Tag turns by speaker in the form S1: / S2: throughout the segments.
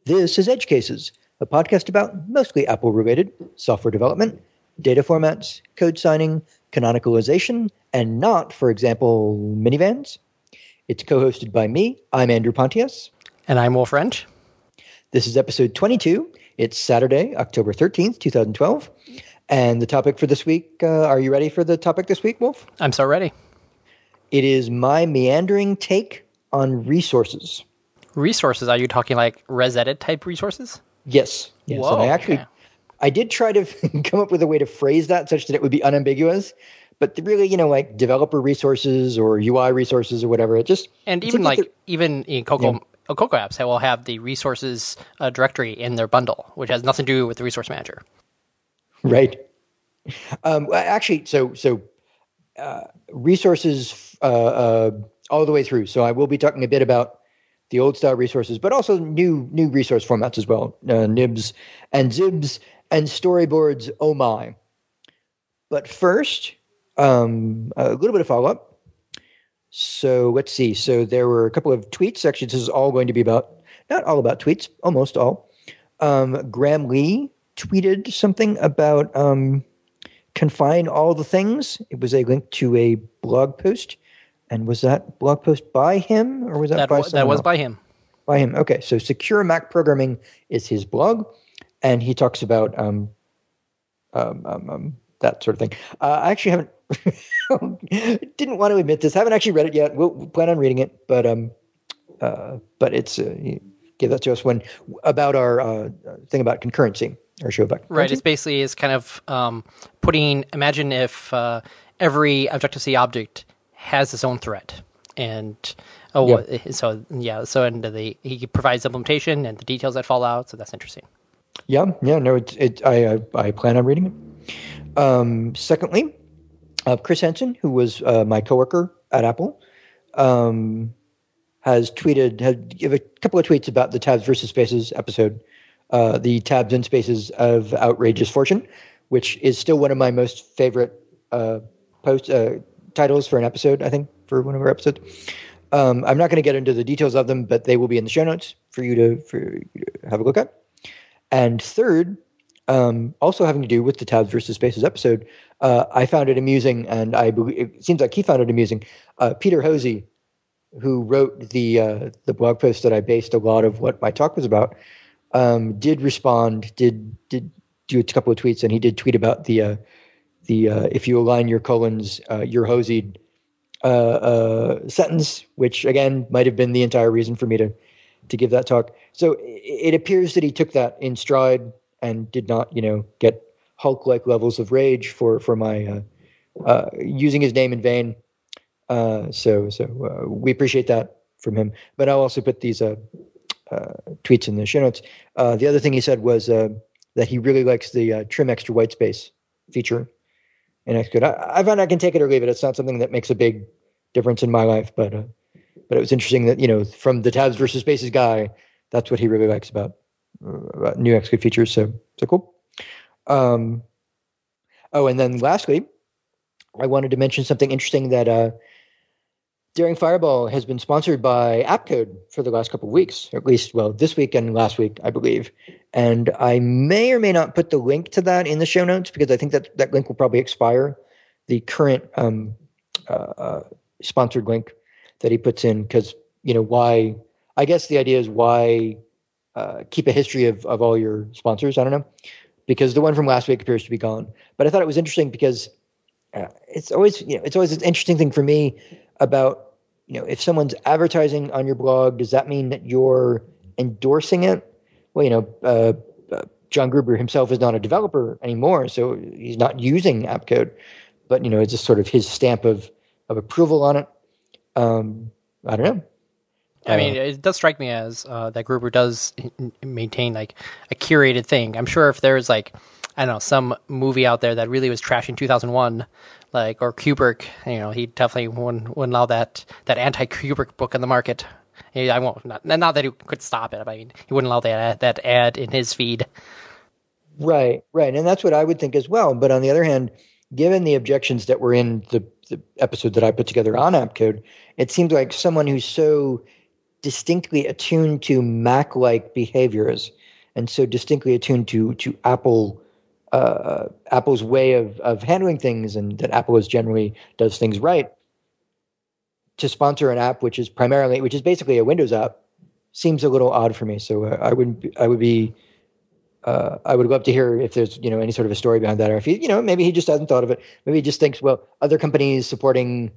S1: This is Edge Cases, a podcast about mostly Apple-related software development, data formats, code signing, canonicalization, and not, for example, minivans. It's co-hosted by me. I'm Andrew Pontius.
S2: And I'm Wolf Wrench.
S1: This is episode 22. It's Saturday, October 13th, 2012. And the topic for this week, are you ready for the topic this week, Wolf?
S2: I'm so ready.
S1: It is my meandering take on resources.
S2: Resources? Are you talking like ResEdit type resources?
S1: Yes.
S2: Whoa,
S1: And I did try to come up with a way to phrase that such that it would be unambiguous, but really, like developer resources or UI resources or whatever,
S2: even in Cocoa apps, they will have the resources directory in their bundle, which has nothing to do with the resource manager.
S1: Right. Resources all the way through. So I will be talking a bit about the old style resources, but also new resource formats as well, nibs and zibs and storyboards. Oh my! But first, a little bit of follow up. So let's see. So there were a couple of tweets. Actually, this is all going to be about, not all about tweets, almost all. Graham Lee tweeted something about confine all the things. It was a link to a blog post. And was that blog post by him, or was that by someone
S2: That was
S1: else?
S2: by him.
S1: By him. Okay, so Secure Mac Programming is his blog, and he talks about that sort of thing. I actually haven't, didn't want to admit this. Haven't actually read it yet. We'll plan on reading it, but it's he gave that to us about our thing about concurrency, our show about concurrency.
S2: Right. It's basically kind of imagine if every Objective-C object has its own thread, and he provides implementation and the details that fall out. So that's interesting.
S1: I plan on reading it. Secondly, Chris Henson, who was my coworker at Apple, had give a couple of tweets about the tabs versus spaces episode, the tabs and spaces of outrageous fortune, which is still one of my most favorite titles for an episode, I think, for one of our episodes. I'm not going to get into the details of them, but they will be in the show notes for you to have a look at. And third, also having to do with the tabs versus spaces episode, I found it amusing, and I believe it seems like he found it amusing. Peter Hosey, who wrote the blog post that I based a lot of what my talk was about, did respond, did do a couple of tweets, and he did tweet about the if you align your colons, you're hosied sentence, which again might have been the entire reason for me to give that talk. So it appears that he took that in stride and did not, get Hulk-like levels of rage for my using his name in vain. So we appreciate that from him. But I'll also put these tweets in the show notes. The other thing he said was that he really likes the trim extra white space feature. And Xcode. I find I can take it or leave it. It's not something that makes a big difference in my life, but it was interesting that, from the tabs versus spaces guy, that's what he really likes about new Xcode features. So cool. And then lastly, I wanted to mention something interesting that Daring Fireball has been sponsored by AppCode for the last couple of weeks, or at least, this week and last week, I believe. And I may or may not put the link to that in the show notes because I think that link will probably expire. The current sponsored link that he puts in, because, why, I guess the idea is why keep a history of all your sponsors. I don't know, because the one from last week appears to be gone. But I thought it was interesting because it's always an interesting thing for me about, if someone's advertising on your blog, does that mean that you're endorsing it? Well, John Gruber himself is not a developer anymore, so he's not using AppCode, but, it's just sort of his stamp of approval on it. I don't know.
S2: I mean, it does strike me as that Gruber does maintain like a curated thing. I'm sure if there's some movie out there that really was trashing 2001, or Kubrick, he definitely wouldn't allow that anti-Kubrick book in the market. I won't. Not that he could stop it. I mean, he wouldn't allow that ad in his feed.
S1: Right, and that's what I would think as well. But on the other hand, given the objections that were in the episode that I put together on AppCode, it seems like someone who's so distinctly attuned to Mac-like behaviors, and so distinctly attuned to Apple's way of handling things, and that Apple is generally does things right, to sponsor an app which is basically a Windows app seems a little odd for me. So I would love to hear if there's any sort of a story behind that, or if he maybe he just hasn't thought of it. Maybe he just thinks, well, other companies supporting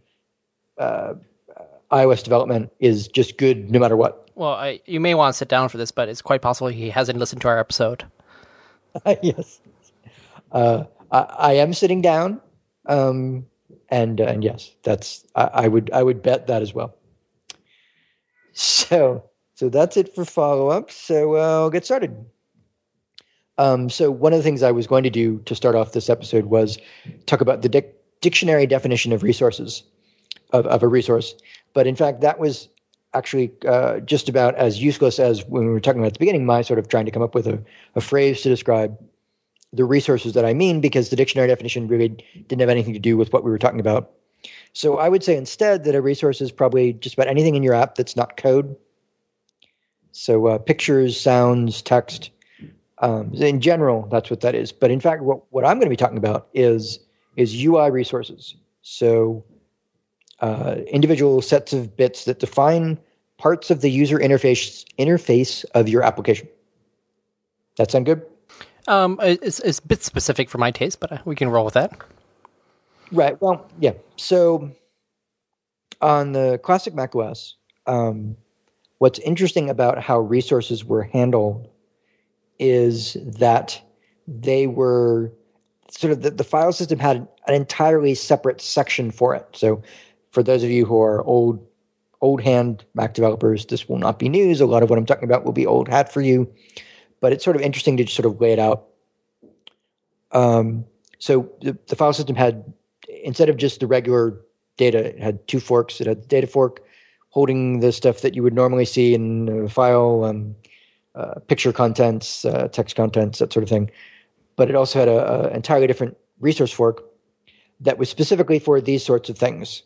S1: iOS development is just good no matter what.
S2: Well, you may want to sit down for this, but it's quite possible he hasn't listened to our episode.
S1: Yes, I am sitting down, and yes, I would bet that as well. So that's it for follow-up. So I'll get started. So one of the things I was going to do to start off this episode was talk about the dictionary definition of resources, of a resource. But in fact, that was actually just about as useless as when we were talking about at the beginning, my sort of trying to come up with a phrase to describe the resources that I mean, because the dictionary definition really didn't have anything to do with what we were talking about. So I would say instead that a resource is probably just about anything in your app that's not code. So pictures, sounds, text. In general, that's what that is. But in fact, what I'm going to be talking about is UI resources. So individual sets of bits that define parts of the user interface of your application. That sound good?
S2: It's a bit specific for my taste, but we can roll with that.
S1: Right. Well, yeah. So on the classic macOS, what's interesting about how resources were handled is that they were sort of the file system had an entirely separate section for it. So for those of you who are old hand Mac developers, this will not be news. A lot of what I'm talking about will be old hat for you, but it's sort of interesting to just sort of lay it out. So the file system had, instead of just the regular data, it had two forks. It had the data fork holding the stuff that you would normally see in a file, picture contents, text contents, that sort of thing. But it also had an entirely different resource fork that was specifically for these sorts of things.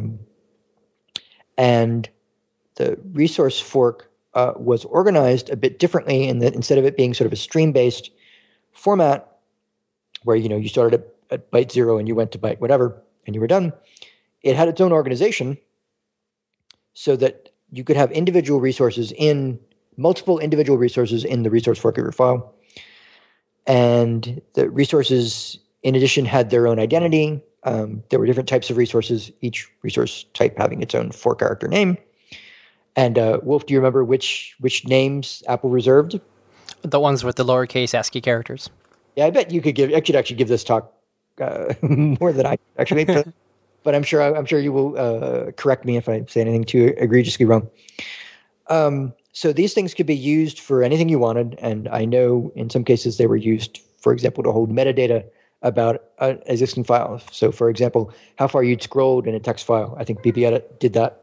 S1: And the resource fork was organized a bit differently in that instead of it being sort of a stream-based format where you started at byte 0 and you went to byte whatever and you were done, it had its own organization so that you could have multiple individual resources in the resource fork of your file. And the resources, in addition, had their own identity. There were different types of resources, each resource type having its own 4-character name. And Wolf, do you remember which names Apple reserved?
S2: The ones with the lowercase ASCII characters.
S1: Yeah, I bet I could actually give this talk more than I actually. But I'm sure you will correct me if I say anything too egregiously wrong. So these things could be used for anything you wanted, and I know in some cases they were used, for example, to hold metadata about an existing file. So, for example, how far you'd scrolled in a text file. I think BBEdit did that.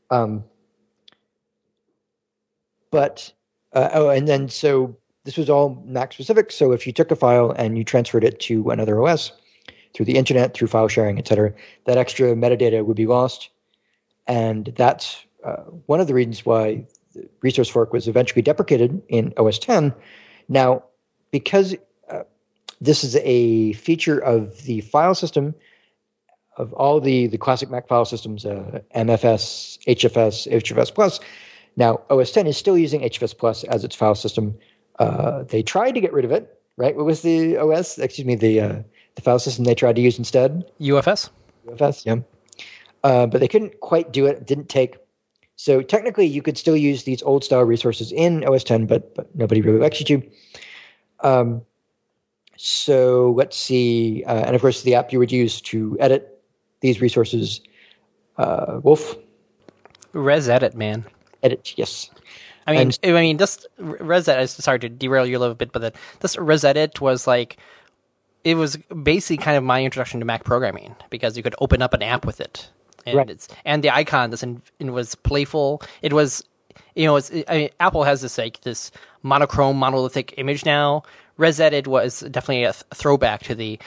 S1: And then so this was all Mac specific. So if you took a file and you transferred it to another OS through the internet, through file sharing, etc., that extra metadata would be lost, and that's one of the reasons why the resource fork was eventually deprecated in OS X. Now, because this is a feature of the file system of all the classic Mac file systems, MFS, HFS, HFS Plus. Now, OS X is still using HFS Plus as its file system. They tried to get rid of it, right? What was the file system they tried to use instead?
S2: UFS?
S1: UFS, yeah. But they couldn't quite do it. It didn't take. So technically, you could still use these old-style resources in OS X, but nobody really likes you to. So let's see. And of course, the app you would use to edit these resources, Wolf?
S2: ResEdit, man.
S1: Edit, yes.
S2: I mean, this ResEdit, sorry to derail you a little bit, but this ResEdit was like, it was basically kind of my introduction to Mac programming, because you could open up an app with it. And
S1: right.
S2: And the icon, it was playful. It was, Apple has this monochrome, monolithic image now. ResEdit was definitely a throwback to the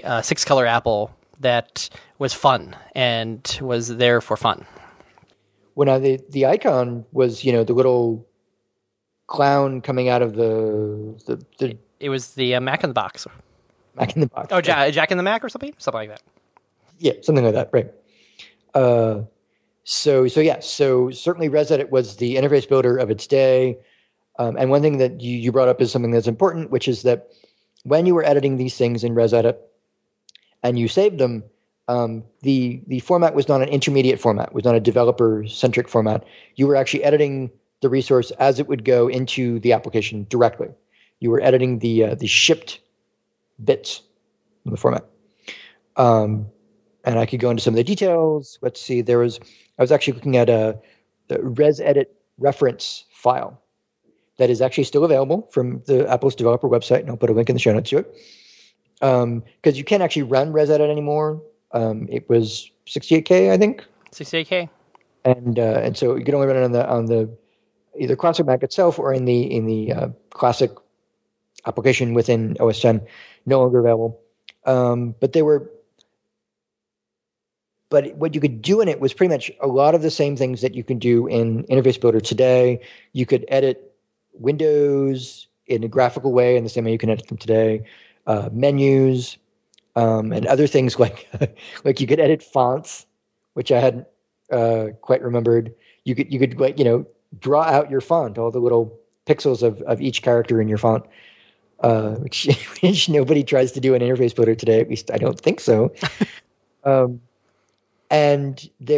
S2: 6-color Apple that was fun and was there for fun.
S1: Well, now the icon was, the little clown coming out of the
S2: It was the Mac in the Box.
S1: Mac in the Box.
S2: Oh, Jack in the Mac or something like that.
S1: Yeah, something like that, right? So certainly ResEdit was the interface builder of its day. And one thing that you brought up is something that's important, which is that when you were editing these things in ResEdit and you saved them, the format was not an intermediate format, was not a developer-centric format. You were actually editing the resource as it would go into the application directly. You were editing the shipped bits in the format. And I could go into some of the details. Let's see. I was actually looking at the ResEdit reference file that is actually still available from the Apple's developer website, and I'll put a link in the show notes to it. Because you can't actually run ResEdit anymore. It was 68K, I think.
S2: 68K.
S1: And so you can only run it on the either Classic Mac itself or in the Classic application within OS 10. No longer available. But what you could do in it was pretty much a lot of the same things that you can do in Interface Builder today. You could edit windows in a graphical way in the same way you can edit them today. Menus and other things like you could edit fonts, which I hadn't quite remembered. You could draw out your font, all the little pixels of each character in your font, which nobody tries to do in Interface Builder today. At least I don't think so. And it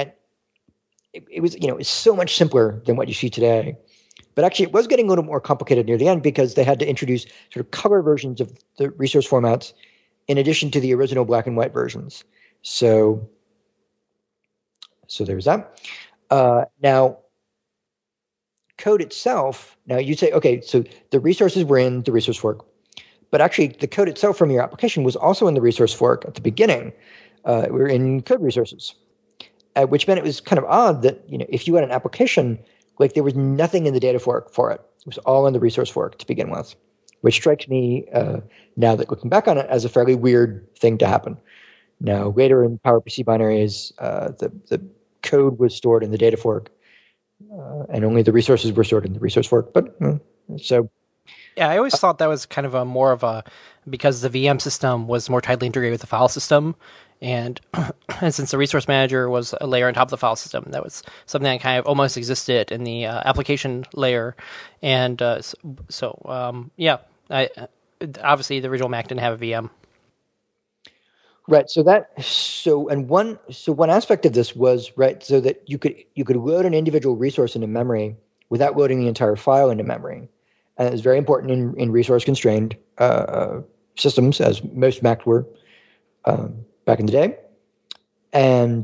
S1: was so much simpler than what you see today. But actually, it was getting a little more complicated near the end because they had to introduce sort of color versions of the resource formats in addition to the original black and white versions. So there's that. Now, code itself, now you say, okay, so the resources were in the resource fork, but actually the code itself from your application was also in the resource fork at the beginning. We were in code resources, which meant it was kind of odd that, if you had an application, like there was nothing in the data fork for it. It was all in the resource fork to begin with, which strikes me, now that looking back on it, as a fairly weird thing to happen. Now, later in PowerPC binaries, the code was stored in the data fork, and only the resources were stored in the resource fork. But so.
S2: Yeah, I always thought that was kind of because the VM system was more tightly integrated with the file system. And since the resource manager was a layer on top of the file system, that was something that kind of almost existed in the application layer. And obviously the original Mac didn't have a VM.
S1: Right. One aspect of this was, right, so that you could load an individual resource into memory without loading the entire file into memory. And it was very important in resource constrained systems, as most Macs were back in the day. And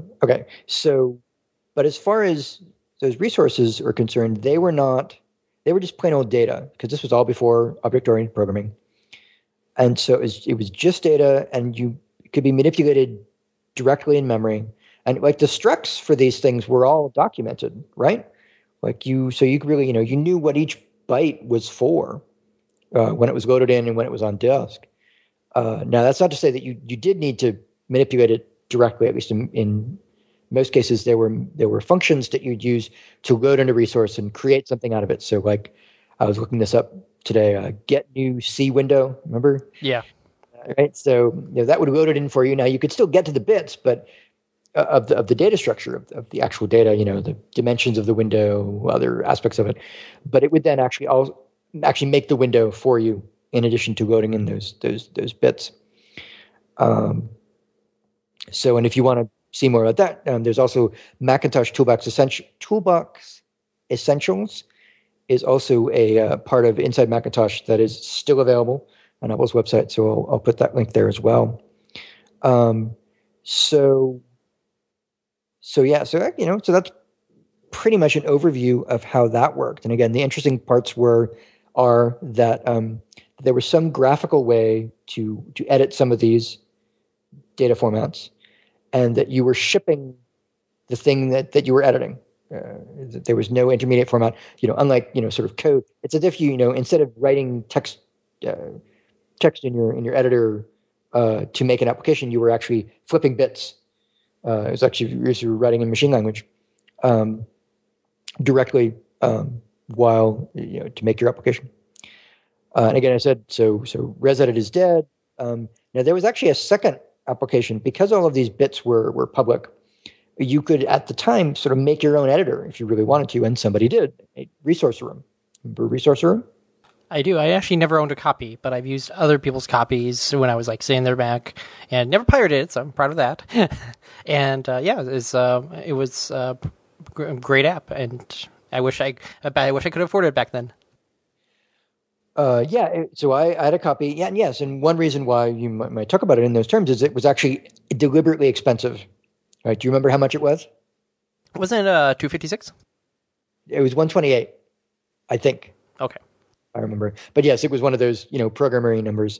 S1: but as far as those resources are concerned, they were just plain old data, because this was all before object-oriented programming. And so it was just data, and it could be manipulated directly in memory. And like the structs for these things were all documented, right? So you could really, you knew what each byte was for when it was loaded in and when it was on disk. Now, that's not to say that you did need to manipulate it directly. At least in most cases, there were functions that you'd use to load in a resource and create something out of it. So, like, I was looking this up today. Get new C window. Remember?
S2: Yeah.
S1: Right. So that would load it in for you. Now you could still get to the bits, but of the data structure of the actual data, the dimensions of the window, other aspects of it, but it would then actually make the window for you in addition to loading in those bits. And if you want to see more about that, there's also Macintosh Toolbox Essentials is also a part of Inside Macintosh that is still available on Apple's website. So I'll put that link there as well. So that's pretty much an overview of how that worked. And again, the interesting parts are that there was some graphical way to edit some of these data formats, and that you were shipping the thing that you were editing. That there was no intermediate format. Unlike sort of code, it's as if you instead of writing text in your editor to make an application, you were actually flipping bits. It was actually you were writing in machine language, directly while to make your application. And again, I said so ResEdit is dead. Now there was actually a second application because all of these bits were public. You could at the time sort of make your own editor if you really wanted to, and somebody did. Resource Room. Remember Resource Room?
S2: I do. I actually never owned a copy, but I've used other people's copies when I was like sitting their Mac, and never pirated it, so I'm proud of that. And it was a great app, and I wish I could afford it back then.
S1: So I had a copy. Yeah, and yes, and one reason why you might talk about it in those terms is it was actually deliberately expensive. Right? Do you remember how much it was?
S2: Wasn't it 256?
S1: It was 128, I think.
S2: Okay.
S1: I remember. But yes, it was one of those, programmery numbers.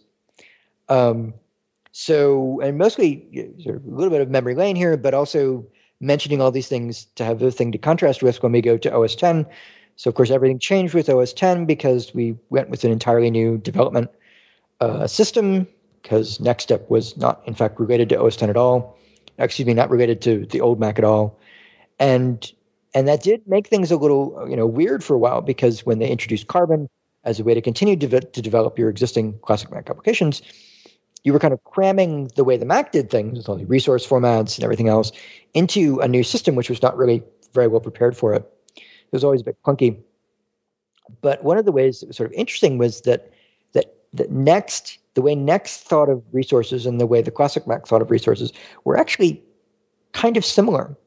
S1: So, and mostly sort of a little bit of memory lane here, but also mentioning all these things to have the thing to contrast with when we go to OS 10. So, of course, everything changed with OS 10 because we went with an entirely new development system because NeXTSTEP was not, in fact, related to OS 10 at all. Excuse me, not related to the old Mac at all. And that did make things a little, weird for a while because when they introduced Carbon as a way to continue to develop your existing classic Mac applications, you were kind of cramming the way the Mac did things with all the resource formats and everything else into a new system, which was not really very well prepared for it. It was always a bit clunky. But one of the ways that was sort of interesting was that the way Next thought of resources and the way the classic Mac thought of resources were actually kind of similar.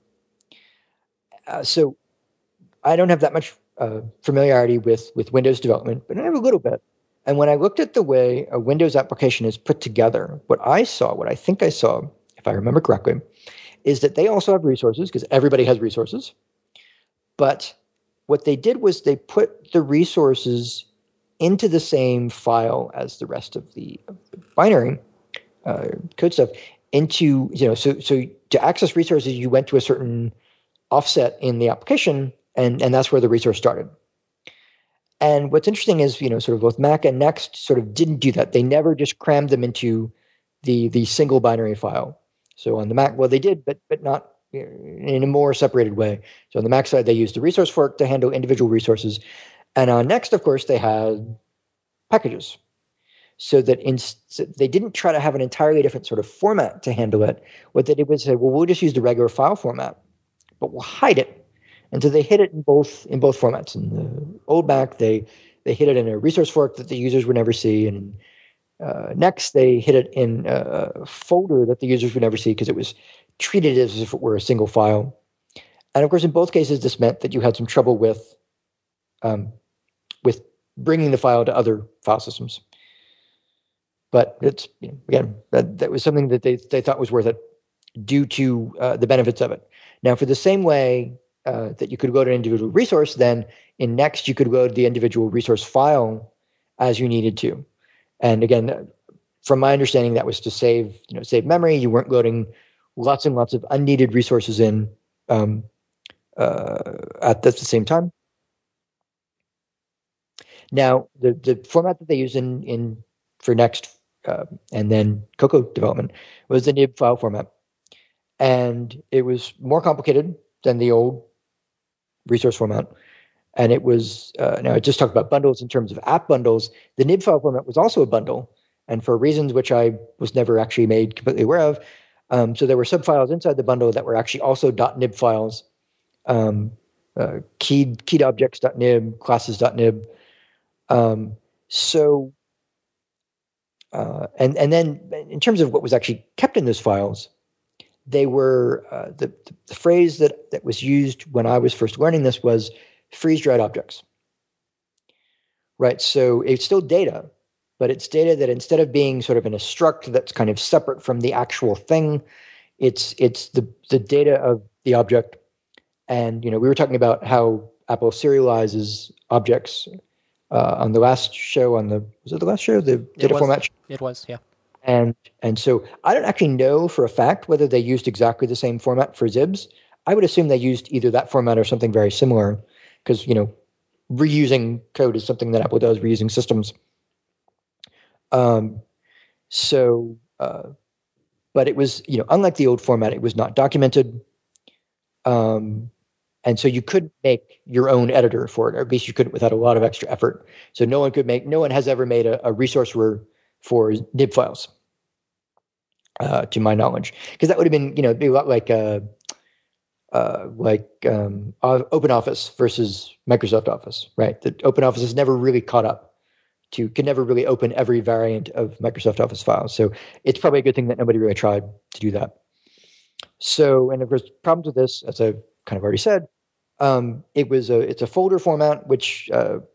S1: So I don't have that much familiarity with Windows development, but I have a little bit. And when I looked at the way a Windows application is put together, what I think I saw, if I remember correctly, is that they also have resources because everybody has resources. But what they did was they put the resources into the same file as the rest of the binary code stuff. So to access resources, you went to a certain offset in the application, and that's where the resource started. And what's interesting is, sort of both Mac and Next sort of didn't do that. They never just crammed them into the single binary file. So on the Mac, well, they did, but not in a more separated way. So on the Mac side, they used the resource fork to handle individual resources. And on Next, of course, they had packages. So that they didn't try to have an entirely different sort of format to handle it. What they did was say, well, we'll just use the regular file format, but we'll hide it. And so they hid it in both formats. In the old Mac, they hid it in a resource fork that the users would never see. And Next, they hid it in a folder that the users would never see because it was treated as if it were a single file. And of course, in both cases, this meant that you had some trouble with bringing the file to other file systems. But it's again that was something that they thought was worth it due to the benefits of it. Now, for the same way that you could load an individual resource, then in Next you could load the individual resource file as you needed to. And again, from my understanding, that was to save memory. You weren't loading lots and lots of unneeded resources in at the same time. Now, the format that they use in for Next and then Cocoa development was the nib file format, and it was more complicated than the old resource format. And it was now I just talked about bundles in terms of app bundles. The nib file format was also a bundle, and for reasons which I was never actually made completely aware of. So there were subfiles inside the bundle that were actually also .nib files, keyed objects.nib, classes.nib. And then in terms of what was actually kept in those files, they were the phrase that was used when I was first learning this was freeze-dried objects. Right, so it's still data, but it's data that instead of being sort of in a struct that's kind of separate from the actual thing, it's the data of the object. And we were talking about how Apple serializes objects on the last show. Was it the last show? The data format show?
S2: It was, yeah.
S1: And so I don't actually know for a fact whether they used exactly the same format for Zibs. I would assume they used either that format or something very similar, because reusing code is something that Apple does, reusing systems. But it was, unlike the old format, it was not documented. And so you could make your own editor for it, or at least you couldn't without a lot of extra effort. So no one has ever made a resource for nib files, to my knowledge, because that would have been, be a lot like OpenOffice versus Microsoft Office, right? That OpenOffice has never really caught up can never really open every variant of Microsoft Office files. So it's probably a good thing that nobody really tried to do that. So, and of course, problems with this, as I've kind of already said, it's a folder format, which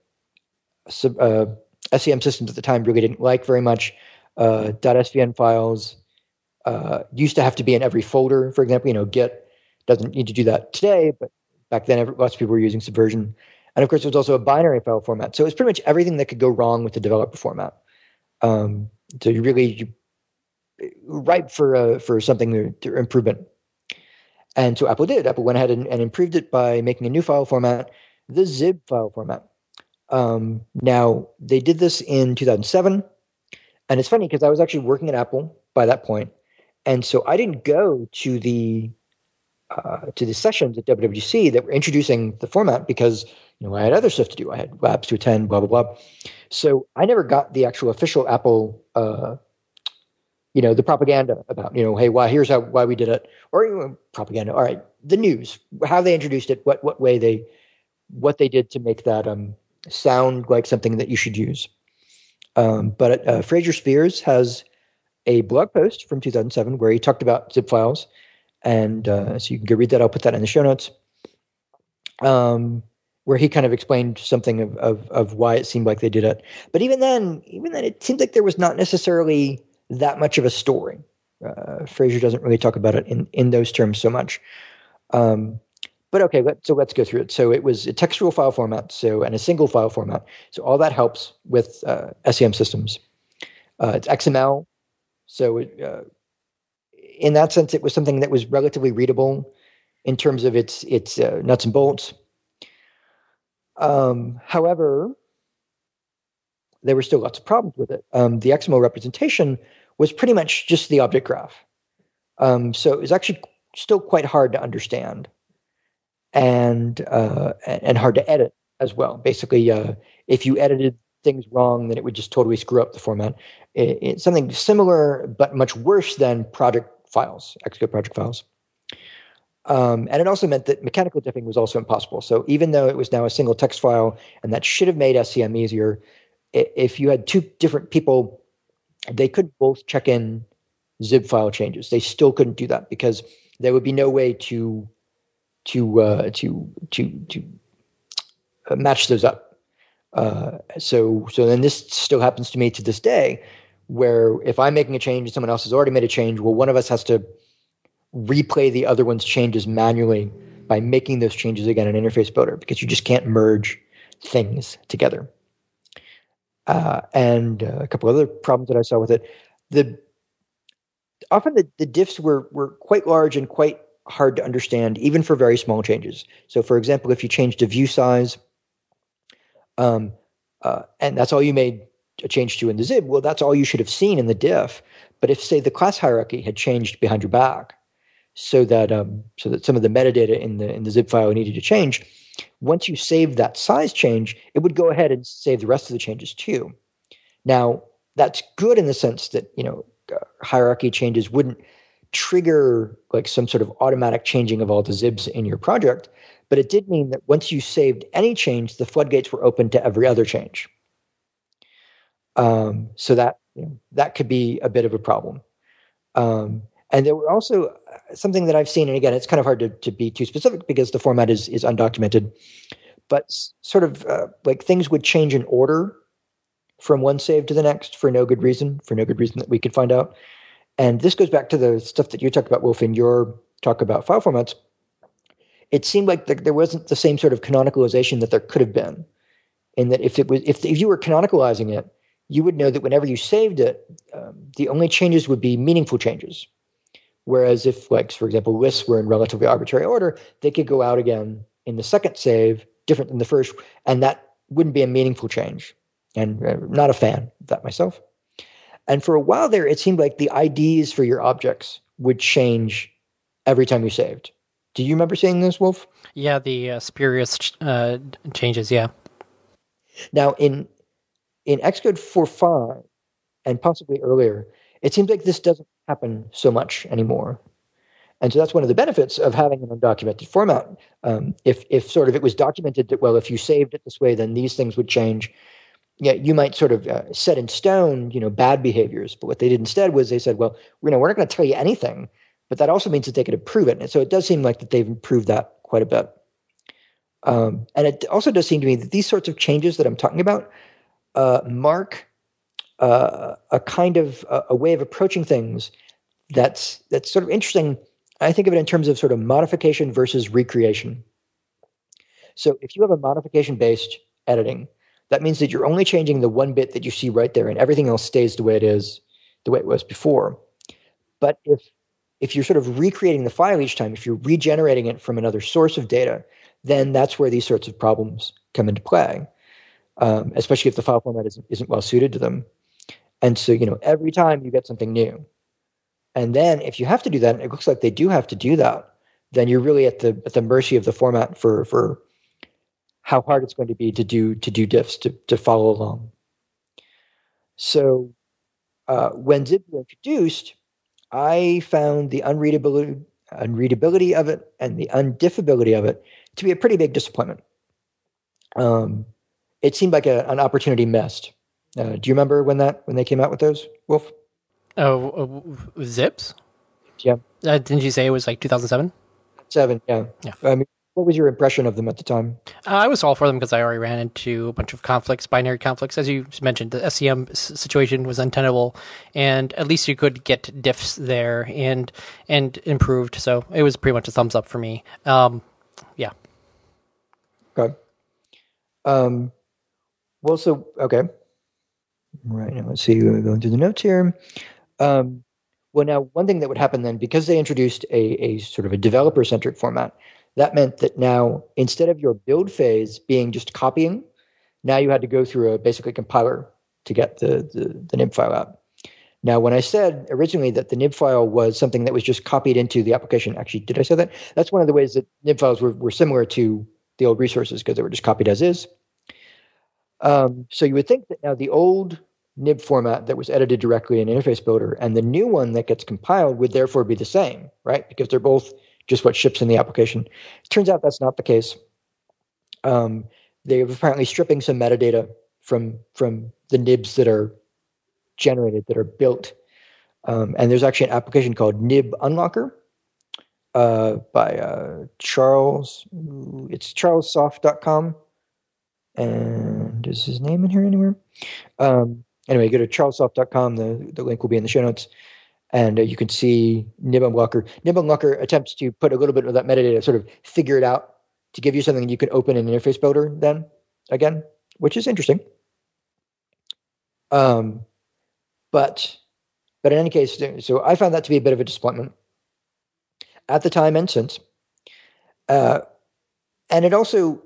S1: SCM systems at the time really didn't like very much. .svn files used to have to be in every folder. For example, Git doesn't need to do that today, but back then lots of people were using Subversion. And of course, there was also a binary file format. So it's pretty much everything that could go wrong with the developer format. So you really ripe for something to improvement. And so Apple did. Apple went ahead and improved it by making a new file format, the zib file format. Now, they did this in 2007. And it's funny because I was actually working at Apple by that point. And so I didn't go to the sessions at WWDC that were introducing the format because I had other stuff to do. I had labs to attend, blah, blah, blah. So I never got the actual official Apple the propaganda about, hey, here's why we did it, or propaganda. All right, the news, how they introduced it, what they did to make that sound like something that you should use. But Fraser Spears has a blog post from 2007 where he talked about zip files, and so you can go read that. I'll put that in the show notes. Where he kind of explained something of why it seemed like they did it. But even then, it seemed like there was not necessarily that much of a story. Fraser doesn't really talk about it in those terms so much. But okay, let's go through it. So it was a textual file format, and a single file format. So all that helps with SCM systems. It's XML. So in that sense, it was something that was relatively readable in terms of its nuts and bolts. However, there were still lots of problems with it. The XML representation was pretty much just the object graph. So it was actually still quite hard to understand and hard to edit as well. Basically, if you edited things wrong, then it would just totally screw up the format. It's something similar, but much worse than project files, Xcode project files. And it also meant that mechanical diffing was also impossible. So even though it was now a single text file, and that should have made SCM easier, if you had two different people, they could both check in zip file changes. They still couldn't do that because there would be no way to match those up. So then this still happens to me to this day, where if I'm making a change and someone else has already made a change, well, one of us has to replay the other one's changes manually by making those changes again in Interface Builder, because you just can't merge things together. And a couple other problems that I saw with it. Often the diffs were quite large and quite hard to understand, even for very small changes. So, for example, if you changed the view size, and that's all you made a change to in the zib, well, that's all you should have seen in the diff. But if, say, the class hierarchy had changed behind your back, so that some of the metadata in the zip file needed to change, once you saved that size change, it would go ahead and save the rest of the changes too. Now, that's good in the sense that hierarchy changes wouldn't trigger like some sort of automatic changing of all the zibs in your project, but it did mean that once you saved any change, the floodgates were open to every other change. So that could be a bit of a problem. And there were also something that I've seen, and again, it's kind of hard to be too specific because the format is undocumented, but sort of like things would change in order from one save to the next for no good reason that we could find out. And this goes back to the stuff that you talked about, Wolf, in your talk about file formats. It seemed like there wasn't the same sort of canonicalization that there could have been, in that if you were canonicalizing it, you would know that whenever you saved it, the only changes would be meaningful changes. Whereas if, like, for example, lists were in relatively arbitrary order, they could go out again in the second save, different than the first, and that wouldn't be a meaningful change. And not a fan of that myself. And for a while there, it seemed like the IDs for your objects would change every time you saved. Do you remember seeing this, Wolf?
S2: Yeah, the spurious changes. Yeah.
S1: Now, in Xcode 4.5 and possibly earlier, it seems like this doesn't happen so much anymore. And so that's one of the benefits of having an undocumented format. If sort of it was documented that, well, if you saved it this way, then these things would change. Yeah, you might sort of set in stone, bad behaviors. But what they did instead was they said, well, we're not going to tell you anything, but that also means that they could improve it. And so it does seem like that they've improved that quite a bit. And it also does seem to me that these sorts of changes that I'm talking about mark a kind of a way of approaching things that's sort of interesting. I think of it in terms of sort of modification versus recreation. So if you have a modification-based editing, that means that you're only changing the one bit that you see right there, and everything else stays the way it is, the way it was before. But if you're sort of recreating the file each time, if you're regenerating it from another source of data, then that's where these sorts of problems come into play, especially if the file format isn't well suited to them. And so, every time you get something new. And then if you have to do that, and it looks like they do have to do that, then you're really at the mercy of the format for how hard it's going to be to do diffs, to follow along. So when Zib was introduced, I found the unreadability of it and the undiffability of it to be a pretty big disappointment. It seemed like an opportunity missed. Do you remember when they came out with those, Wolf?
S2: Oh, Zips?
S1: Yeah.
S2: Didn't you say it was like 2007?
S1: 7, yeah. I mean, what was your impression of them at the time?
S2: I was all for them because I already ran into a bunch of conflicts, binary conflicts. As you mentioned, the SCM situation was untenable, and at least you could get diffs there and improved. So it was pretty much a thumbs up for me. Yeah.
S1: Okay. Okay. Right, now let's see, we're going through the notes here. Well, now, one thing that would happen then, because they introduced a sort of a developer-centric format, that meant that now, instead of your build phase being just copying, now you had to go through a basically compiler to get the nib file out. Now, when I said originally that the nib file was something that was just copied into the application, actually, did I say that? That's one of the ways that nib files were similar to the old resources, because they were just copied as is. So you would think that now the old nib format that was edited directly in Interface Builder and the new one that gets compiled would therefore be the same, right? Because they're both just what ships in the application. It turns out that's not the case. They're apparently stripping some metadata from the nibs that are generated, that are built. And there's actually an application called Nib Unlocker by Charles. It's charlessoft.com. And is his name in here anywhere? Anyway, go to charlessoft.com. The link will be in the show notes. And you can see Nib Unlocker. Nib Unlocker attempts to put a little bit of that metadata, sort of figure it out to give you something you can open in Interface Builder then, again, which is interesting. But in any case, so I found that to be a bit of a disappointment at the time and since. And it also,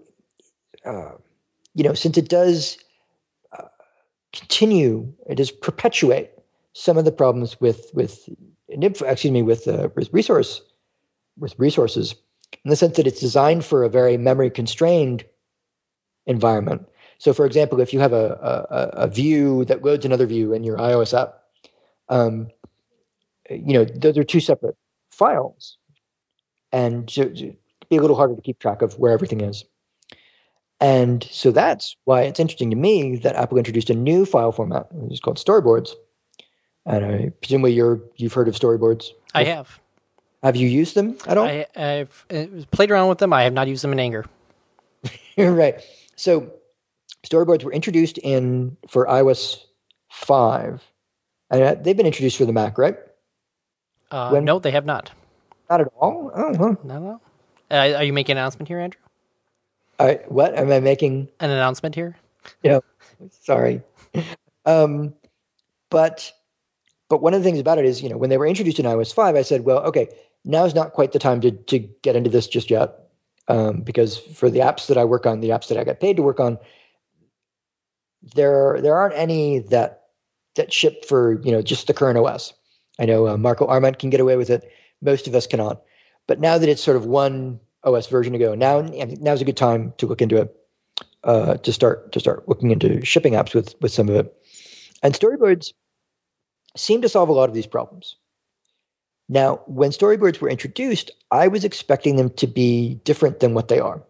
S1: since it does continue, it does perpetuate some of the problems with resources, in the sense that it's designed for a very memory constrained environment. So, for example, if you have a view that loads another view in your iOS app, those are two separate files, and so it'd be a little harder to keep track of where everything is. And so that's why it's interesting to me that Apple introduced a new file format. It's called Storyboards. And presumably you've heard of Storyboards.
S2: I have.
S1: Have you used them at all?
S2: I've played around with them. I have not used them in anger.
S1: Right. So Storyboards were introduced for iOS 5. And they've been introduced for the Mac, right?
S2: No, they have not.
S1: Not at all? Oh, huh.
S2: No. Are you making an announcement here, Andrew?
S1: What? Am I making?
S2: An announcement here?
S1: Yeah. Sorry. But one of the things about it is, when they were introduced in iOS 5, I said, well, okay, now's not quite the time to get into this just yet. Because for the apps that I work on, the apps that I got paid to work on, there aren't any that ship for, just the current OS. I know Marco Arment can get away with it. Most of us cannot. But now that it's sort of one OS version ago, now's a good time to look into it, to start looking into shipping apps with some of it. And storyboards seem to solve a lot of these problems. Now, when storyboards were introduced, I was expecting them to be different than what they are.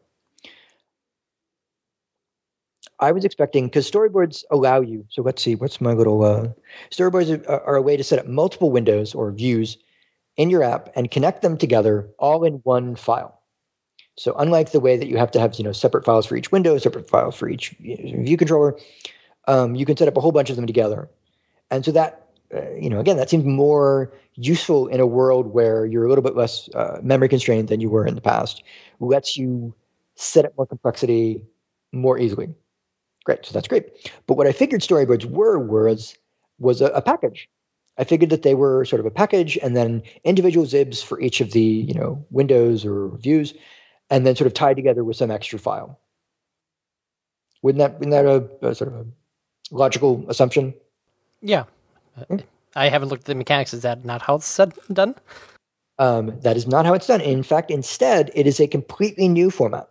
S1: I was expecting, because storyboards allow you, so let's see, what's my little, storyboards are a way to set up multiple windows or views in your app and connect them together all in one file. So unlike the way that you have to have, separate files for each window, separate files for each view controller, you can set up a whole bunch of them together. And so that, again, that seems more useful in a world where you're a little bit less memory constrained than you were in the past. Lets you set up more complexity more easily. Great, so that's great. But what I figured storyboards was a package. I figured that they were sort of a package, and then individual zibs for each of the windows or views, and then sort of tied together with some extra file. Wouldn't that a sort of a logical assumption?
S2: Yeah. I haven't looked at the mechanics. Is that not how it's done?
S1: That is not how it's done. In fact, instead, it is a completely new format.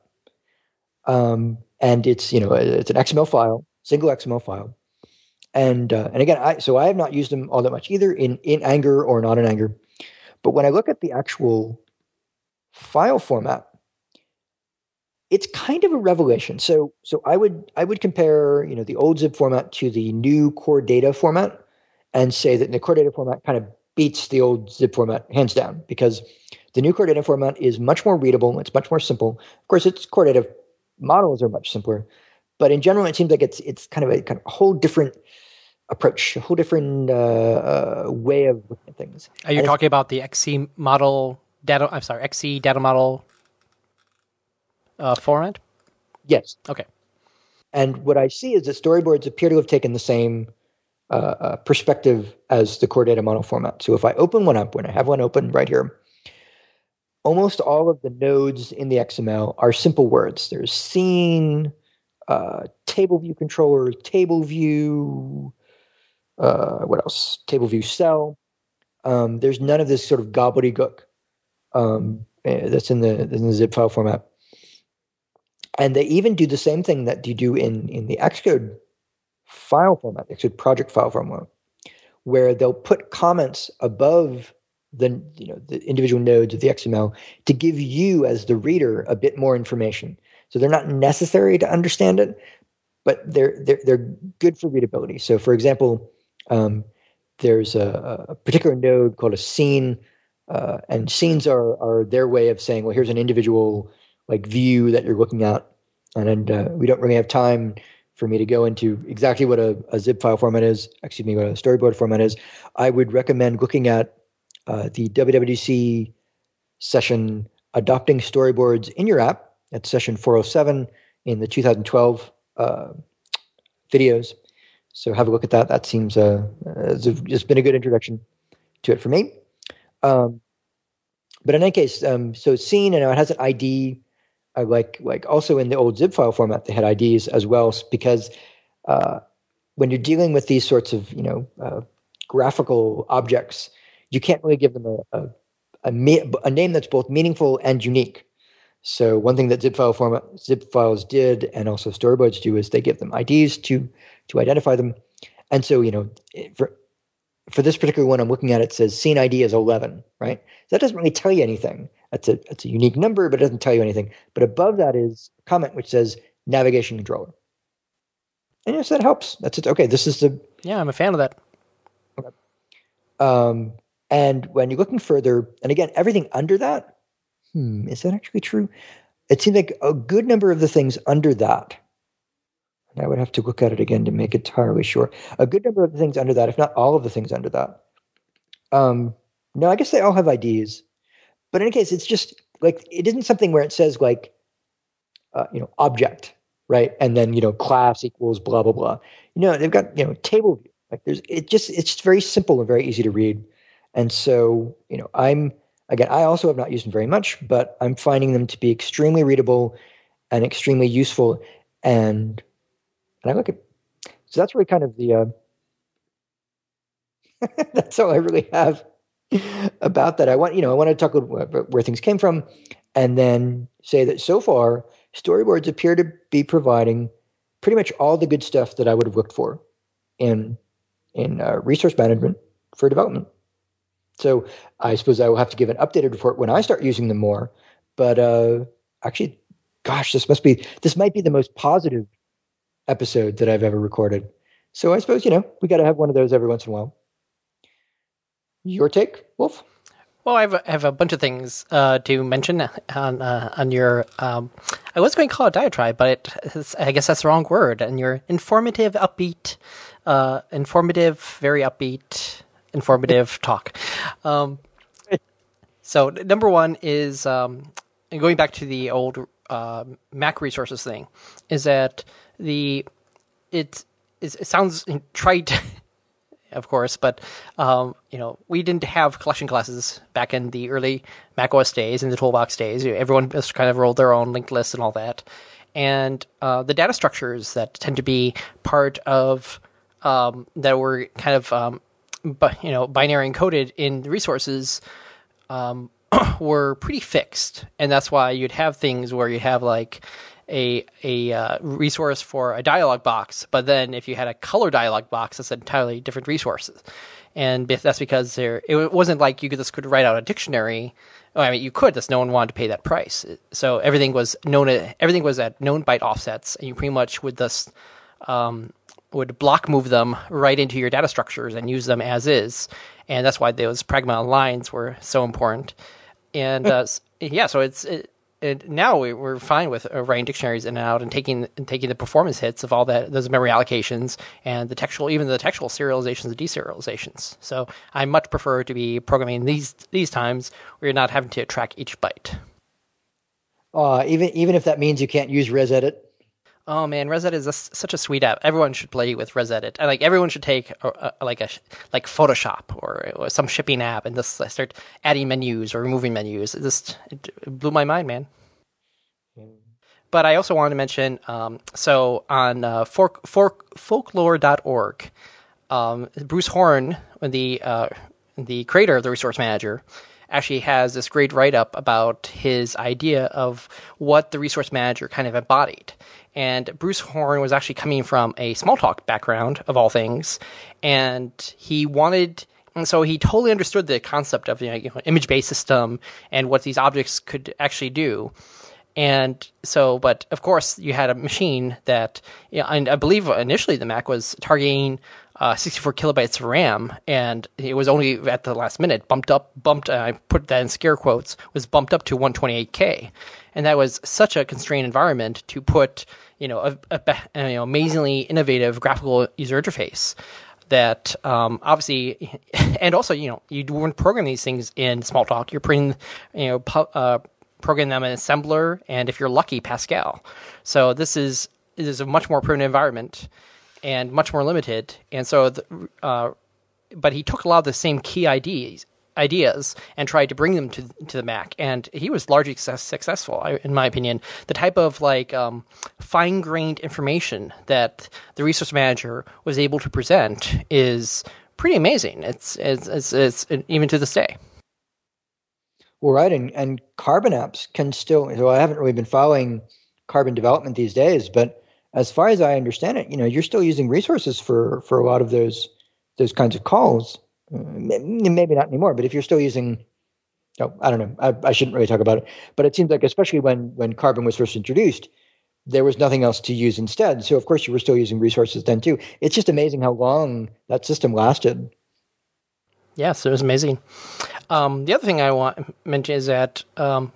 S1: And it's it's an XML file, single XML file, and again, I have not used them all that much either in Anger or not in Anger, but when I look at the actual file format, it's kind of a revelation. So I would compare the old zip format to the new core data format, and say that the core data format kind of beats the old zip format hands down, because the new core data format is much more readable. It's much more simple. Of course, its core data models are much simpler, but in general, it seems like it's kind of a whole different approach, a whole different way of looking at things.
S2: Are you talking about the XC model data? I'm sorry, XC data model format?
S1: Yes.
S2: Okay.
S1: And what I see is that storyboards appear to have taken the same perspective as the core data model format. So if I open one up, when I have one open right here, almost all of the nodes in the XML are simple words. There's scene, table view controller, table view, what else? Table view cell. There's none of this sort of gobbledygook that's in the zip file format. And they even do the same thing that you do in the Xcode file format, Xcode project file format, where they'll put comments above the individual nodes of the XML to give you as the reader a bit more information. So they're not necessary to understand it, but they're good for readability. So for example, there's a particular node called a scene, and scenes are their way of saying, well, here's an individual view that you're looking at, and we don't really have time for me to go into exactly what a zip file format is, what a storyboard format is. I would recommend looking at the WWDC session, Adopting Storyboards in Your App. That's session 407 in the 2012 videos. So have a look at that. That seems it's been a good introduction to it for me. But in any case, so scene, it has an ID. Like also in the old zip file format, they had IDs as well, because when you're dealing with these sorts of graphical objects, you can't really give them a name that's both meaningful and unique. So one thing that zip files did, and also storyboards do, is they give them IDs to identify them. And so for this particular one I'm looking at, it says scene ID is 11, right? So that doesn't really tell you anything. That's a unique number, but it doesn't tell you anything. But above that is a comment which says navigation controller. And yes, that helps. That's it. Okay, this is the...
S2: Yeah, I'm a fan of that.
S1: Okay. And when you're looking further, and again, everything under that, is that actually true? It seems like a good number of the things under that, and I would have to look at it again to make entirely sure, a good number of the things under that, if not all of the things under that. No, I guess they all have IDs. But in any case, it's just it isn't something where it says object, right? And then, class equals blah, blah, blah. They've got, table view. It's just very simple and very easy to read. And so, I also have not used them very much, but I'm finding them to be extremely readable and extremely useful. And I look at, so that's really kind of the, that's all I really have about that. I want to talk about where things came from, and then say that so far storyboards appear to be providing pretty much all the good stuff that I would have looked for in resource management for development. So I suppose I will have to give an updated report when I start using them more. But actually, gosh, this might be the most positive episode that I've ever recorded. So I suppose we got to have one of those every once in a while. Your take, Wolf?
S2: Well, I have a bunch of things to mention on your. I was going to call it diatribe, but I guess that's the wrong word. And your informative, upbeat, very upbeat, informative talk. So number one is going back to the old Mac resources thing. Is that it sounds trite. Of course, but we didn't have collection classes back in the early Mac OS days, in the Toolbox days. Everyone just kind of rolled their own linked lists and all that. And the data structures that tend to be part of that were kind of binary encoded in the resources were pretty fixed, and that's why you'd have things where you have like a resource for a dialog box, but then if you had a color dialog box, that's entirely different resources. And that's because it wasn't like you could write out a dictionary. Well, I mean, you could, just no one wanted to pay that price. So everything was at known byte offsets, and you pretty much would just would block move them right into your data structures and use them as is. And that's why those pragma lines were so important. And so now we're fine with writing dictionaries in and out and taking the performance hits of all those memory allocations and the textual serializations and deserializations. So I much prefer to be programming these times where you're not having to track each byte.
S1: Even if that means you can't use ResEdit.
S2: Oh man, ResEdit is such a sweet app. Everyone should play with ResEdit. And everyone should take like Photoshop or some shipping app and just start adding menus or removing menus. It blew my mind, man. But I also wanted to mention, so on folklore.org, Bruce Horn, the creator of the Resource Manager, actually has this great write-up about his idea of what the Resource Manager kind of embodied. And Bruce Horn was actually coming from a Smalltalk background, of all things, and so he totally understood the concept of image-based system and what these objects could actually do. And so, but of course, you had a machine that, and I believe initially the Mac was targeting 64 kilobytes of RAM, and it was only at the last minute bumped, I put that in scare quotes, was bumped up to 128K. And that was such a constrained environment to put, amazingly innovative graphical user interface that obviously, and also, you weren't programming these things in Smalltalk. You're putting, program them in assembler, and if you're lucky, Pascal. So this is a much more primitive environment and much more limited. And so, but he took a lot of the same key ideas and tried to bring them to the Mac, and he was largely successful, in my opinion. The type of fine-grained information that the Resource Manager was able to present is pretty amazing. It's even to this day.
S1: Well, right, and Carbon apps can still. So I haven't really been following Carbon development these days, but as far as I understand it, you're still using resources for a lot of those kinds of calls. Maybe not anymore, but if you're still using, I don't know. I shouldn't really talk about it, but it seems like especially when Carbon was first introduced, there was nothing else to use instead. So of course you were still using resources then too. It's just amazing how long that system lasted.
S2: Yes, it was amazing. The other thing I want to mention is that the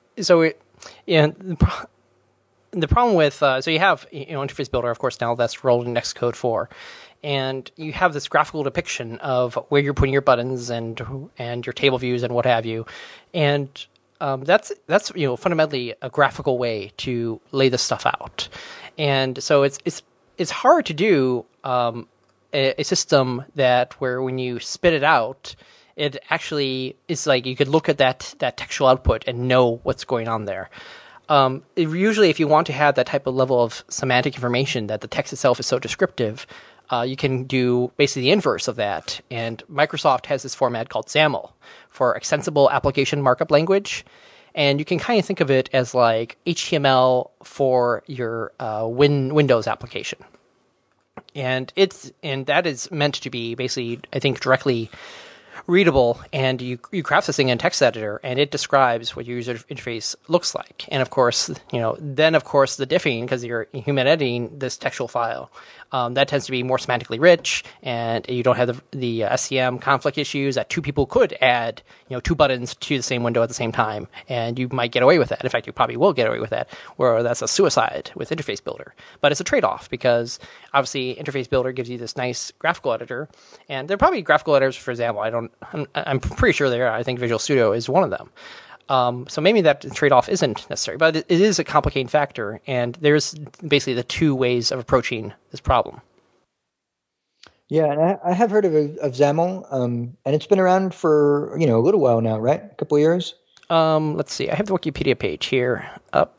S2: problem with so you have Interface Builder, of course, now that's rolled in Xcode 4, and you have this graphical depiction of where you're putting your buttons and your table views and what have you, and that's fundamentally a graphical way to lay this stuff out, and so it's hard to do a system that when you spit it out, it actually is like you could look at that textual output and know what's going on there. Usually, if you want to have that type of level of semantic information that the text itself is so descriptive, you can do basically the inverse of that. And Microsoft has this format called XAML for Extensible Application Markup Language. And you can kind of think of it as like HTML for your Windows application. And that is meant to be basically, I think, directly readable, and you craft this thing in text editor, and it describes what your user interface looks like. And of course, then of course the diffing, because you're human editing this textual file, that tends to be more semantically rich, and you don't have the SCM conflict issues that two people could add, two buttons to the same window at the same time, and you might get away with that. In fact, you probably will get away with that, where that's a suicide with Interface Builder. But it's a trade-off, because obviously Interface Builder gives you this nice graphical editor, and there are probably graphical editors, for example. I'm pretty sure there are. I think Visual Studio is one of them. So maybe that trade-off isn't necessary, but it is a complicating factor, and there's basically the two ways of approaching this problem.
S1: Yeah, and I have heard of XAML, and it's been around for a little while now, right? A couple of years.
S2: Let's see. I have the Wikipedia page here up.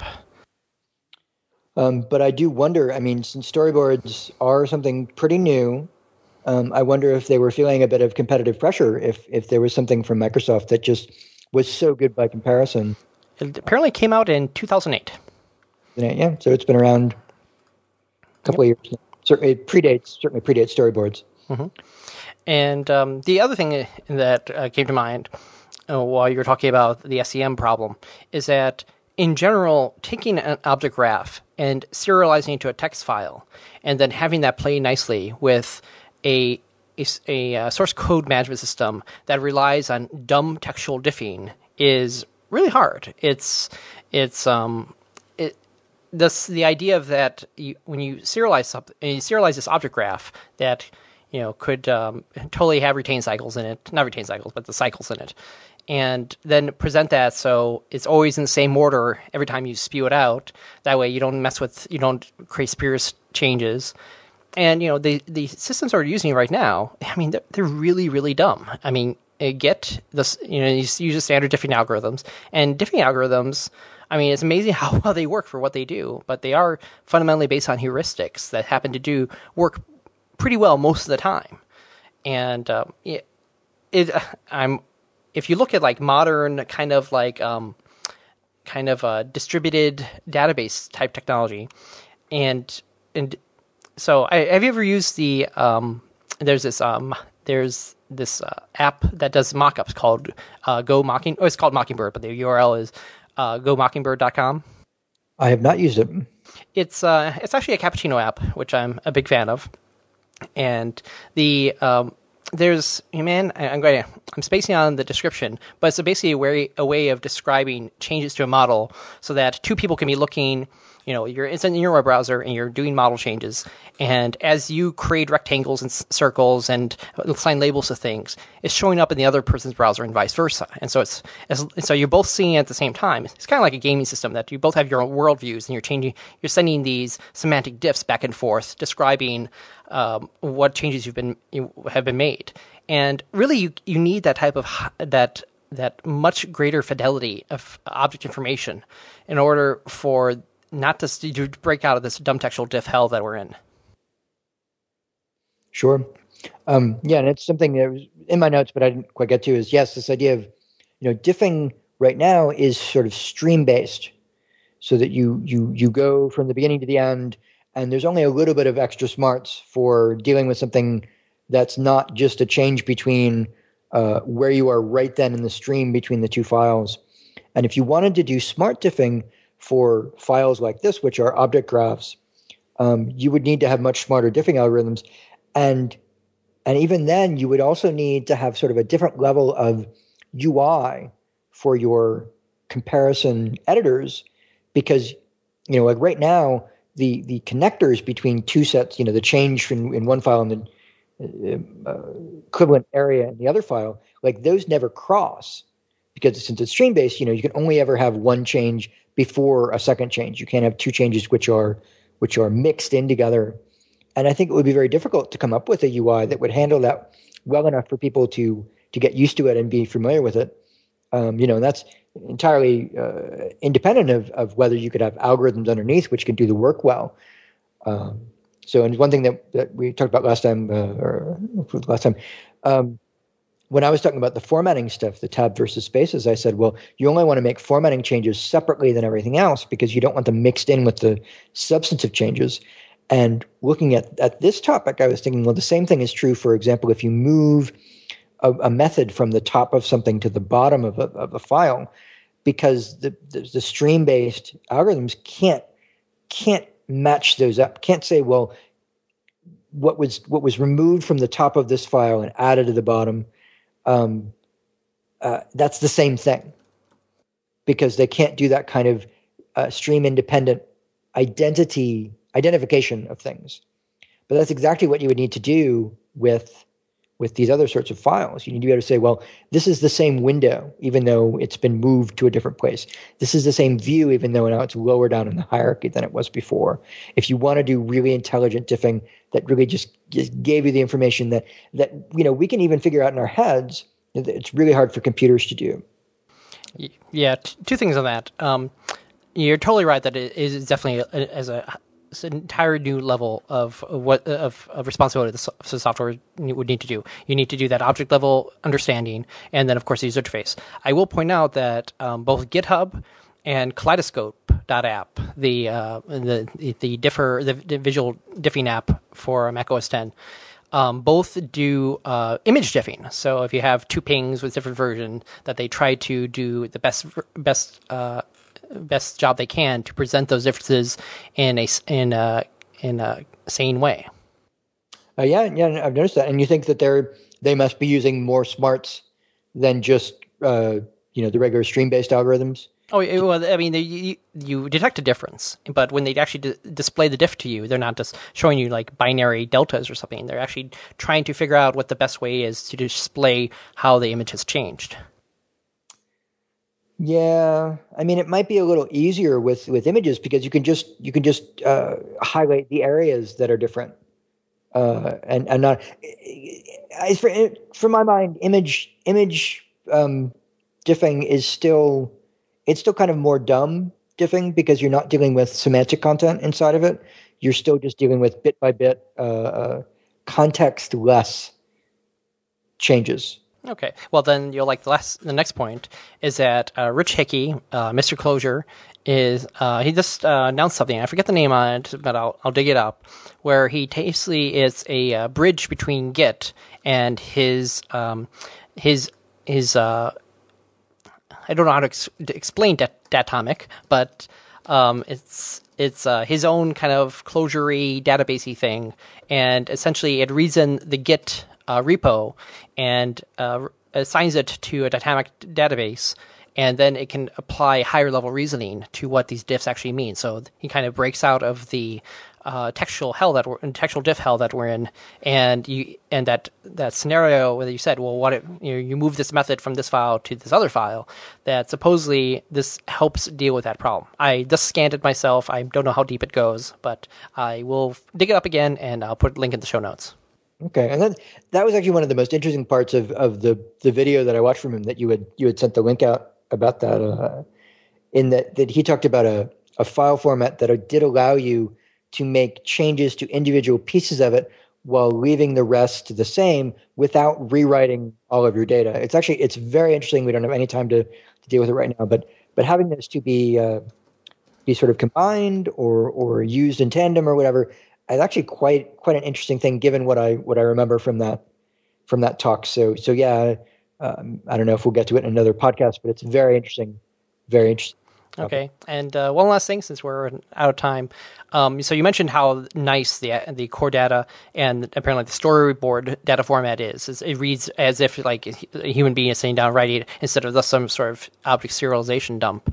S1: But I do wonder. I mean, since storyboards are something pretty new, I wonder if they were feeling a bit of competitive pressure. If there was something from Microsoft that just was so good by comparison.
S2: It apparently came out in 2008.
S1: Yeah, so it's been around a couple of years now. Certainly predates storyboards.
S2: Mm-hmm. And the other thing that came to mind while you were talking about the SEM problem is that, in general, taking an object graph and serializing it to a text file and then having that play nicely with a source code management system that relies on dumb textual diffing is really hard. The idea of that when you serialize something, and you serialize this object graph that could totally have retained cycles in it, not retained cycles, but the cycles in it, and then present that so it's always in the same order every time you spew it out. That way you don't create spurious changes. And the systems that we're using right now, I mean, they're really, really dumb. I mean, get this, you use the standard diffing algorithms, and diffing algorithms, I mean, it's amazing how well they work for what they do, but they are fundamentally based on heuristics that happen to work pretty well most of the time. And if you look at like modern kind of distributed database type technology, and so have you ever used the there's this app that does mockups called it's called Mockingbird, but the URL is gomockingbird.com.
S1: I have not used it.
S2: It's actually a cappuccino app, which I'm a big fan of. And I'm spacing on the description, but it's basically a way of describing changes to a model so that two people can be looking. It's in your web browser and you're doing model changes. And as you create rectangles and circles and assign labels to things, it's showing up in the other person's browser and vice versa. And so so you're both seeing it at the same time. It's kind of like a gaming system that you both have your own worldviews and you're sending these semantic diffs back and forth, describing what changes have been made. And really, you need that type of that much greater fidelity of object information in order for not to break out of this dumb textual diff hell that we're in.
S1: Sure. And it's something that was in my notes, but I didn't quite get to, is this idea of, diffing right now is sort of stream-based, so that you go from the beginning to the end, and there's only a little bit of extra smarts for dealing with something that's not just a change between where you are right then in the stream between the two files. And if you wanted to do smart diffing for files like this, which are object graphs, you would need to have much smarter diffing algorithms. And even then, you would also need to have sort of a different level of UI for your comparison editors, because, like right now, the connectors between two sets, the change in one file and the equivalent area in the other file, like those never cross, because since it's stream-based, you can only ever have one change before a second change. You can't have two changes which are mixed in together. And I think it would be very difficult to come up with a UI that would handle that well enough for people to get used to it and be familiar with it. And that's entirely independent of whether you could have algorithms underneath which can do the work well. So, and one thing that we talked about last time, when I was talking about the formatting stuff, the tab versus spaces, I said, well, you only want to make formatting changes separately than everything else because you don't want them mixed in with the substantive changes. And looking at this topic, I was thinking, well, the same thing is true, for example, if you move a method from the top of something to the bottom of a file, because the stream-based algorithms can't match those up, can't say, well, what was removed from the top of this file and added to the bottom, that's the same thing, because they can't do that kind of stream-independent identification of things. But that's exactly what you would need to do with these other sorts of files. You need to be able to say, well, this is the same window, even though it's been moved to a different place. This is the same view, even though now it's lower down in the hierarchy than it was before. If you want to do really intelligent diffing that really just gave you the information that we can even figure out in our heads, it's really hard for computers to do.
S2: Yeah, two things on that. You're totally right that it is definitely it's an entire new level of responsibility the software would need to do. You need to do that object level understanding, and then of course the user interface. I will point out that both GitHub and Kaleidoscope.app, the visual diffing app for Mac OS X, both do image diffing. So if you have two pings with different versions, that they try to do the best job they can to present those differences in a sane way.
S1: Yeah, I've noticed that. And you think that they must be using more smarts than just the regular stream-based algorithms?
S2: Oh, well, I mean, you detect a difference, but when they actually display the diff to you, they're not just showing you like binary deltas or something. They're actually trying to figure out what the best way is to display how the image has changed.
S1: Yeah, I mean, it might be a little easier with images because you can just highlight the areas that are different, and not. For my mind, image diffing is still kind of more dumb diffing because you're not dealing with semantic content inside of it. You're still just dealing with bit by bit context less changes.
S2: Okay. Well, then you'll like the next point is that Rich Hickey, Mr. Clojure, is he just announced something. I forget the name on it, but I'll dig it up. Where he basically is a bridge between Git and his I don't know how to explain Datomic, but it's his own kind of Clojure-y databasey thing, and essentially it reads in the Git repo and assigns it to a Datomic database, and then it can apply higher level reasoning to what these diffs actually mean. So he kind of breaks out of the textual diff hell that we're in, and that scenario where you said, well, what if you move this method from this file to this other file, that supposedly this helps deal with that problem. I just scanned it myself. I don't know how deep it goes, but I will dig it up again, and I'll put a link in the show notes.
S1: Okay, and then that was actually one of the most interesting parts of the video that I watched from him, that you had sent the link out about that, in that he talked about a file format that did allow you to make changes to individual pieces of it while leaving the rest the same without rewriting all of your data. It's very interesting. We don't have any time to deal with it right now, but having those two be sort of combined or used in tandem or whatever, is actually quite an interesting thing, given what I remember from that talk. So yeah, I don't know if we'll get to it in another podcast, but it's very interesting, very interesting.
S2: Okay, and one last thing, since we're out of time. So you mentioned how nice the core data and apparently the storyboard data format is. It reads as if like a human being is sitting down writing it instead of some sort of object serialization dump.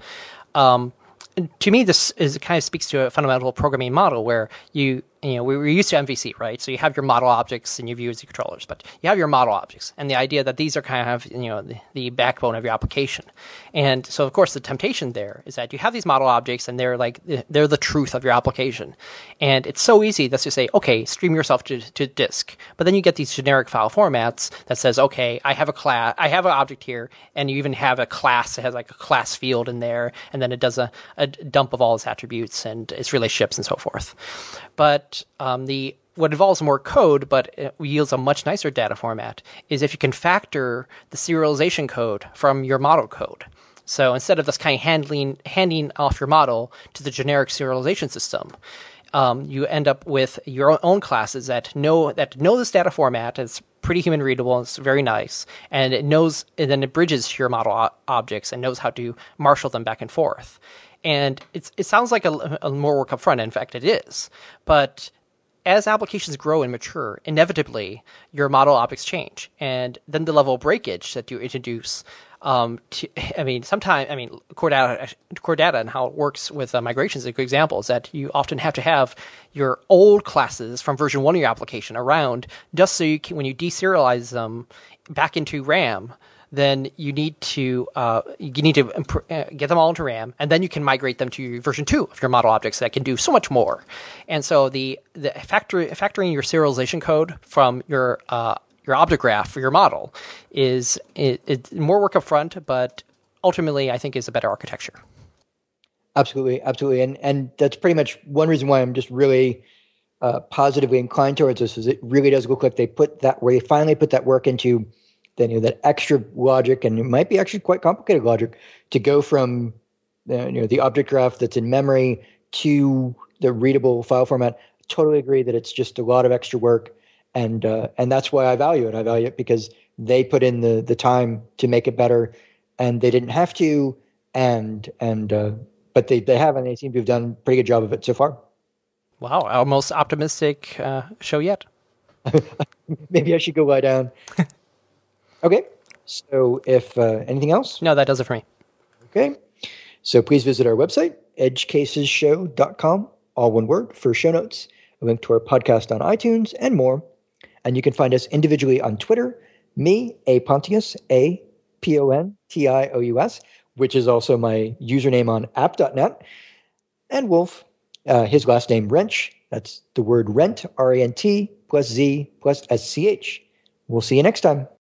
S2: To me, this kind of speaks to a fundamental programming model where we're used to MVC, right? So you have your model objects and you view as the controllers, but you have your model objects, and the idea that these are kind of the backbone of your application. And so, of course, the temptation there is that you have these model objects, and they're the truth of your application. And it's so easy just to say, okay, stream yourself to disk, but then you get these generic file formats that says, okay, I have an object here, and you even have a class that has like a class field in there, and then it does a dump of all its attributes and its relationships and so forth. But But what involves more code, but it yields a much nicer data format, is if you can factor the serialization code from your model code. So instead of just kind of handing off your model to the generic serialization system, you end up with your own classes that know this data format. It's pretty human readable. It's very nice, and then it bridges to your model objects and knows how to marshal them back and forth. And it sounds like a more work up front. In fact, it is. But as applications grow and mature, inevitably your model objects change, and then the level of breakage that you introduce. Core data and how it works with migrations is a good example. Is that you often have to have your old classes from version 1 of your application around, just so when you deserialize them back into RAM, then you need to get them all into RAM, and then you can migrate them to version 2 of your model objects that can do so much more. And so the factoring your serialization code from your object graph for your model it's more work up front, but ultimately I think is a better architecture.
S1: Absolutely. And that's pretty much one reason why I'm just really positively inclined towards this, is it really does look like they finally put that work into that extra logic, and it might be actually quite complicated logic, to go from the object graph that's in memory to the readable file format. Totally agree that it's just a lot of extra work. And that's why I value it. I value it because they put in the time to make it better, and they didn't have to. But they have, and they seem to have done a pretty good job of it so far.
S2: Wow, our most optimistic show yet.
S1: Maybe I should go lie down. Okay. So if anything else?
S2: No, that does it for me.
S1: Okay. So please visit our website, edgecasesshow.com, all one word, for show notes, a link to our podcast on iTunes, and more. And you can find us individually on Twitter, me, A Pontius, APONTIOUS, which is also my username on app.net, and Wolf, his last name Wrench. That's the word rent, RANT, +Z, +SCH. We'll see you next time.